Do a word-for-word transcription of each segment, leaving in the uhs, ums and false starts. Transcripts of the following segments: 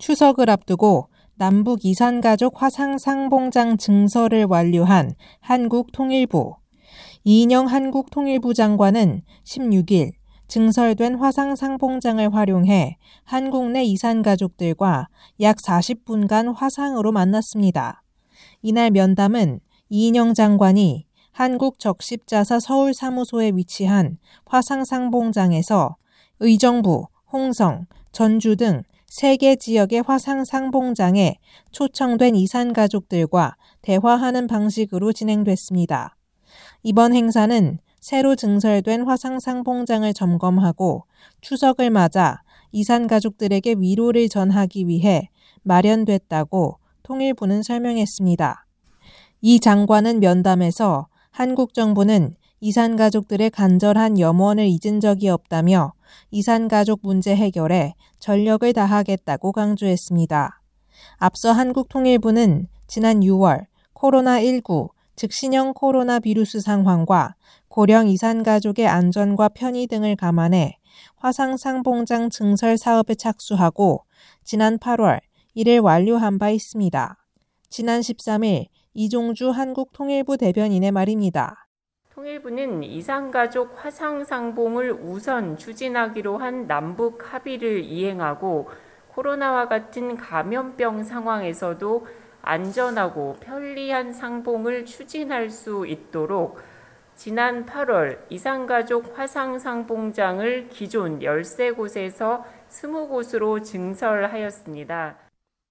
추석을 앞두고 남북 이산가족 화상상봉장 증설을 완료한 한국통일부. 이인영 한국통일부 장관은 십육 일 증설된 화상상봉장을 활용해 한국 내 이산가족들과 약 사십 분간 화상으로 만났습니다. 이날 면담은 이인영 장관이 한국 적십자사 서울사무소에 위치한 화상상봉장에서 의정부, 홍성, 전주 등 세 개 지역의 화상상봉장에 초청된 이산가족들과 대화하는 방식으로 진행됐습니다. 이번 행사는 새로 증설된 화상상봉장을 점검하고 추석을 맞아 이산가족들에게 위로를 전하기 위해 마련됐다고 통일부는 설명했습니다. 이 장관은 면담에서 한국 정부는 이산가족들의 간절한 염원을 잊은 적이 없다며 이산가족 문제 해결에 전력을 다하겠다고 강조했습니다. 앞서 한국통일부는 지난 유월 코로나십구, 즉 신형 코로나 비루스 상황과 고령 이산가족의 안전과 편의 등을 감안해 화상상봉장 증설 사업에 착수하고 지난 팔월 이를 완료한 바 있습니다. 지난 십삼 일 이종주 한국통일부 대변인의 말입니다. 통일부는 이산가족 화상상봉을 우선 추진하기로 한 남북 합의를 이행하고 코로나와 같은 감염병 상황에서도 안전하고 편리한 상봉을 추진할 수 있도록 지난 팔월 이산가족 화상상봉장을 기존 열세 곳에서 이십 곳으로 증설하였습니다.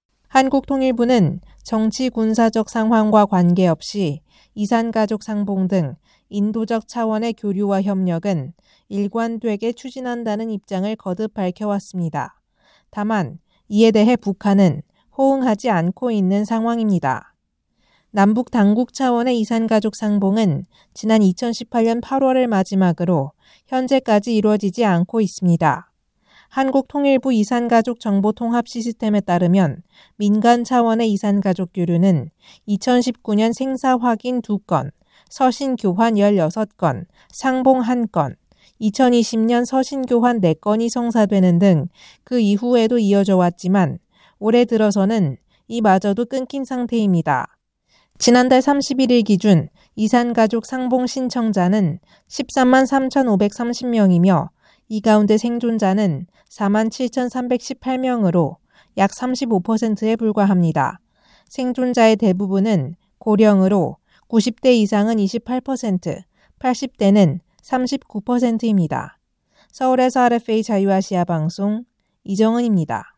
한국통일부는 정치 군사적 상황과 관계없이 이산가족 상봉 등 인도적 차원의 교류와 협력은 일관되게 추진한다는 입장을 거듭 밝혀왔습니다. 다만 이에 대해 북한은 호응하지 않고 있는 상황입니다. 남북 당국 차원의 이산가족 상봉은 지난 이천십팔 년 팔월을 마지막으로 현재까지 이루어지지 않고 있습니다. 한국통일부 이산가족 정보통합 시스템에 따르면 민간 차원의 이산가족 교류는 이천십구 년 생사 확인 두 건, 서신 교환 열여섯 건, 상봉 한 건, 이천이십 년 서신 교환 네 건이 성사되는 등 그 이후에도 이어져 왔지만 올해 들어서는 이마저도 끊긴 상태입니다. 지난달 삼십일 일 기준 이산가족 상봉 신청자는 십삼만 삼천오백삼십 명이며 이 가운데 생존자는 사만 칠천삼백십팔 명으로 약 삼십오 퍼센트에 불과합니다. 생존자의 대부분은 고령으로 구십 대 이상은 이십팔 퍼센트, 팔십 대는 삼십구 퍼센트입니다. 서울에서 알에프에이 자유아시아 방송 이정은입니다.